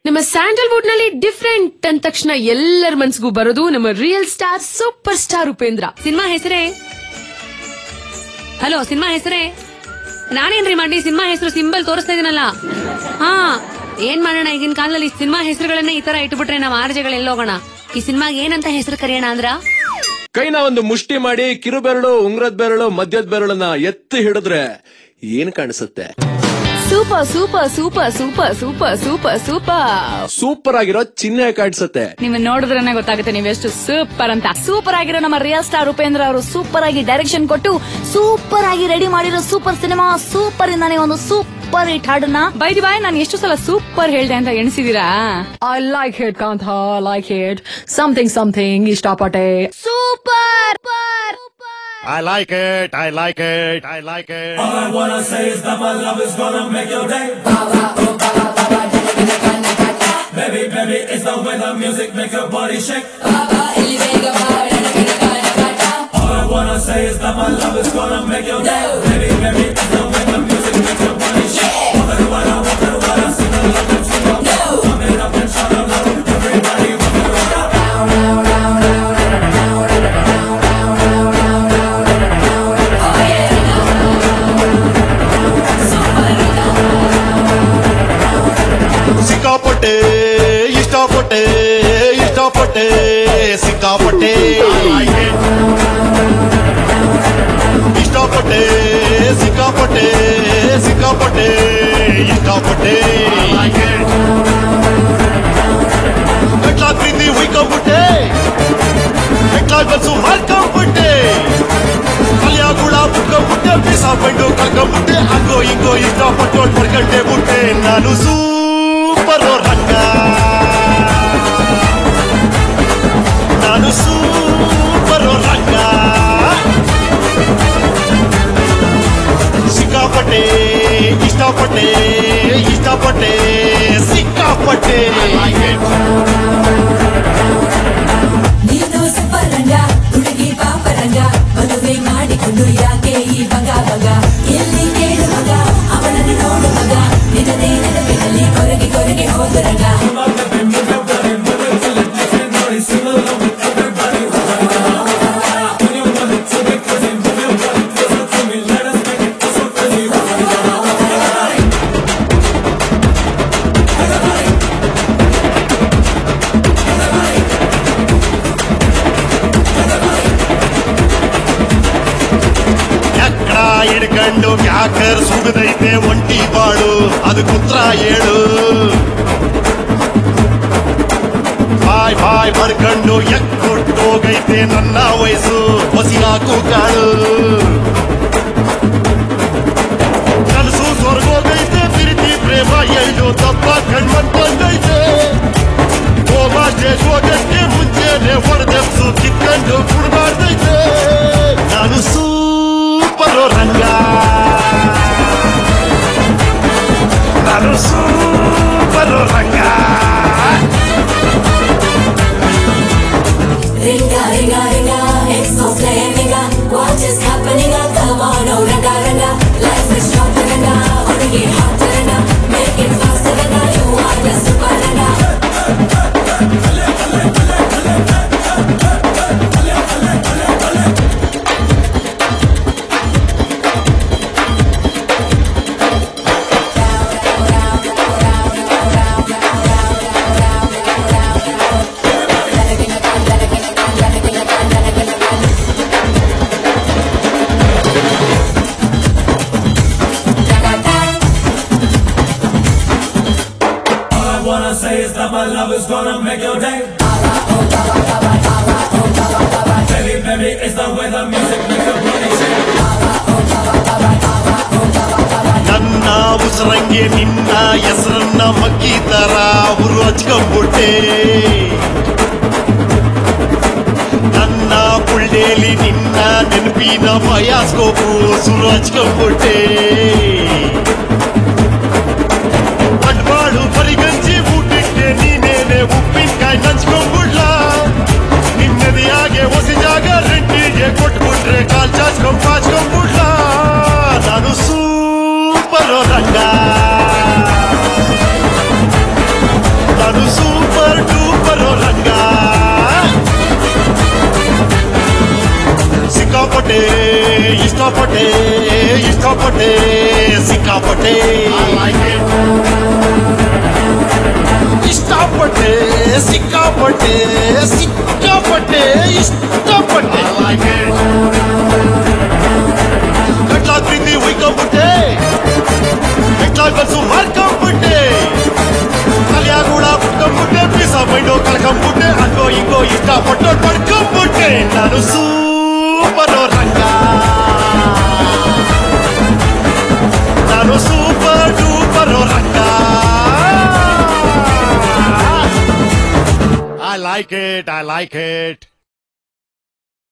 ನಮ್ಮ ಸ್ಯಾಂಡಲ್ವುಡ್ ನಲ್ಲಿ ಡಿಫ್ರೆಂಟ್ ಅಂದ ತಕ್ಷಣ ಎಲ್ಲರ ಮನ್ಸಿಗೂ ಬರೋದು ನಮ್ಮ real star super star Upendra. Cinema ಹೆಸರೇ? ಹಲೋ, ಸಿನಿಮಾ ಹೆಸರೇ? ನಾನೇನ್ರಿ ಮಾಡಿ ಸಿನಿಮಾ ಹೆಸರು ಸಿಂಬಲ್ ತೋರಿಸ್ತಾ ಇದೀನಲ್ಲ. ಹಾ, ಏನ್ ಮಾಡೋಣ, ಈಗಿನ ಕಾಲದಲ್ಲಿ ಸಿನಿಮಾ ಹೆಸರುಗಳನ್ನ ಈ ತರ ಇಟ್ಬಿಟ್ರೆ ನಾವ್ ಆರ್ಜೆಗಳು ಎಲ್ಲೋಗೋಣ. ಈ ಸಿನಿಮಾಗೆ ಏನಂತ ಹೆಸರು ಕರೆಯೋಣ ಅಂದ್ರ? ಕೈನ ಒಂದು ಮುಷ್ಟಿ ಮಾಡಿ ಕಿರು ಬೆರಳು, ಉಂಗ್ರದ ಬೆರಳು, ಮಧ್ಯದ ಬೆರಳನ್ನ ಎತ್ತಿ ಹಿಡಿದ್ರೆ ಏನ್ ಕಾಣಿಸುತ್ತೆ? Super super super super super super super super ಆಗಿರೋ ಚಿಹ್ನೆ ಕಾಣಿಸುತ್ತೆ. ನಿಮ್ ನೋಡಿದ್ರೇನೆ ಗೊತ್ತಾಗುತ್ತೆ ನೀವೆಷ್ಟು ಸೂಪರ್ ಅಂತ. ಸೂಪರ್ ಆಗಿರೋ ನಮ್ಮ ರಿಯಲ್ ಸ್ಟಾರ್ ಉಪೇಂದ್ರ ಅವರು ಸೂಪರ್ ಆಗಿ ಡೈರೆಕ್ಷನ್ ಕೊಟ್ಟು ಸೂಪರ್ ಆಗಿ ರೆಡಿ ಮಾಡಿರೋ ಸೂಪರ್ ಸಿನಿಮಾ ಸೂಪರ್ ಇಂದಾನೆ ಒಂದು ಸೂಪರ್ ಹಿಟ್ ಹಾಡನ್ನ ಬೈದಿ ಬಾಯ್ ನಾನು ಎಷ್ಟು ಸಲ ಸೂಪರ್ ಹೇಳ್ದೆ ಅಂತ ಎಣಿಸಿದೀರಾ? I like it, Kantha. I like it. Something ಇಷ್ಟಪಟ್ಟೆ. Super. I like it, I like it, I like it. All I wanna say is that my love is gonna make your day. Baby, baby, it's the way the music make your body shake. All I wanna say is that my love is gonna make your day. Baby, baby, it's the way the music make your body shake. Walk it wada, sing a love and sing a love. Pump it up and shout out loud. Everybody walk it wada. ಸಿಕ್ಕಾಪಟ್ಟೆ ಇಷ್ಟಪಟ್ಟೆ ಇಷ್ಟಪಟ್ಟೆ ಸಿಕ್ಕಾಪಟ್ಟೆ ಇಷ್ಟಪಟ್ಟೆ ಸಿಕ್ಕಾಪಟ್ಟೆ ಸಿಕ್ಕಾಪಟ್ಟೆ ಇಷ್ಟಪಟ್ಟೆ ಎಟ್ಲಾ ಪ್ರೀತಿ ಹುಯ್ಕೊಂಬಿಟ್ಟೆ ಎಟ್ಲಾ ಕಲ್ಸು ಮಾರ್ಕೊಂಬಿಟ್ಟೆ ಕಲ್ಯಾಗುಳ ಬುಟ್ಕೊಂಬಿಟ್ಟೆ ಬೀಸ ಬಂಡು ಕಳ್ಕೊಂಬಿಟ್ಟೆ ಹಂಗೋ ಹಿಂಗೋ ಇಷ್ಟಪಟ್ಟು ಬರ್ಕಂಡೆ ಬಿಟ್ಟೆ ನಾನು ಸೂಪರ್ ರಂಗ ನಾನು ಸೂಪರ್ ರಂಗ ಸಿಕ್ಕಾಪಟ್ಟೆ ಇಷ್ಟಪಟ್ಟೆ ಇಷ್ಟಪಟ್ಟೆ ಸಿಕ್ಕಾಪಟ್ಟೆ ನೀನು ಸೂಪರಂಗ ಹುಡುಗಿ ಪಾಪರಂಗ ಮದುವೆ ಮಾಡಿಕೊಂಡು ಯಾಕೆ ಈ ಬಗ ಬಗ ಎಲ್ಲಿ ಕೇಳು ಮಗ ಅವನನ್ನು ನೋಡು ಮಗ ನಿನ್ನದೇ ನೆನಪಿನಲ್ಲಿ ಕೊರಗಿ ಕೊರಗಿ ಹೋದರಂಗ ಹಿಡ್ಕೊಂಡು ಯಾಕರ್ ಸುಗದೈತೆ ಒಂಟಿ ಬಾಳು ಅದು ಕುತ್ರ ಏಳು ಬಾಯ್ ಬಾಯ್ ಬರ್ಕೊಂಡು ಎಕ್ಕೊಟ್ಟೋಗೈತೆ ನನ್ನ ವಯಸ್ಸು ಹೊಸಿನಾಕು ಕಾಳು ಕನಸು ಸ್ವರ್ಗೋಗೈತೆ ಪ್ರೀತಿ ಪ್ರೇಮ ಎಳ್ಳು ತಪ್ಪ ಕಣ್ಮಂತೈತೆ ಹೋಮ ಸ್ಟೇಜ್ ಹೋಗಕ್ಕೆ ಮುಂಚೆನೆ ಹೊಡೆದೆಪ್ಸು ಕಿತ್ಕೊಂಡು ಕುಡ್ಬಾರ್ದೈತೆ ನಾನು ಸೂಪರ್ ರಂಗ ನಾನು ಸೂಪರ್ ರಂಗ ರಿಂಗ ರಿಂಗ ರಿಂಗ it's so flaming what is happening come on oh ranga ranga life is short ranga ಹುಡುಗಿ hot ranga make it fast ranga you are the super ranga Say is that my love is gonna make your day. Baby, baby, it's the way the music makes your body shake. ನನ್ನ ಉಸಿರಂಗೆ ನಿನ್ನ ಹೆಸರನ್ನ ಮಕ್ಕಿ ತರ ಉರು ಹಚ್ಕೊಂಡ್ಬಿಟ್ಟೆ ನನ್ನ ಪುಳ್ಳೆಲಿ ನಿನ್ನ ನೆನಪಿನ ಬಯಾಸ್ಕೋಪು ಸುರು ಹಚ್ಕೊಂಡ್ಬಿಟ್ಟೆ ಬಂಡ್ವಾಳು ಪರಿಗಂಜಿ ಊಟಿಟ್ಟೆ ನೀನೇನೆ ಉಪ್ಪಿನಕಾಯಿ ನಂಚ್ಕೊಂಡ್ಬಿಡ್ಲ ನಿನ್ನದಿಯಾಗೆ ಹೊಸ ಜಾಗ ರೆಡ್ಡಿಗೆ ಕೊಟ್ಬಿಟ್ರೆ ಕಾಲ್ ಚಾಚ್ಕೊಂಡ್ಬಿಡ್ಲ ನಾನು ಸೂಪರ್ ರಂಗ ಇಷ್ಟಪಟ್ಟೆ ಇಷ್ಟಪಟ್ಟೆ ಸಿಕ್ಕಾಪಟ್ಟೆ ಇಷ್ಟಪಟ್ಟೆ ಸಿಕ್ಕಾಪಟ್ಟೆ ಸಿಕ್ಕಾಪಟ್ಟೆ ಇಷ್ಟಪಟ್ಟೆ ಕಟ್ಲಾ ಪ್ರೀತಿ ಉಯ್ಕೊಂಬಿಟ್ಟೆ ಕಟ್ಲಾ ಕಲ್ಸು ಮಾರ್ಕೊಂಬಿಟ್ಟೆ ಕಲ್ಯಾಗುಳ ಬಿಟ್ಕೊಂಬಿಟ್ಟೆ ಪೀಸ ಮೈಂಡು ಕಳ್ಕೊಂಬಿಟ್ಟೆ ಹಂಗೋ ಹಿಂಗೋ ಇಷ್ಟಪಟ್ಟು ಪಡ್ಕೊಂಬಿಟ್ಟೆ ನಾನು ಸೂಪರ್ ರಂಗ ನಾನು super duper Ranga I like it.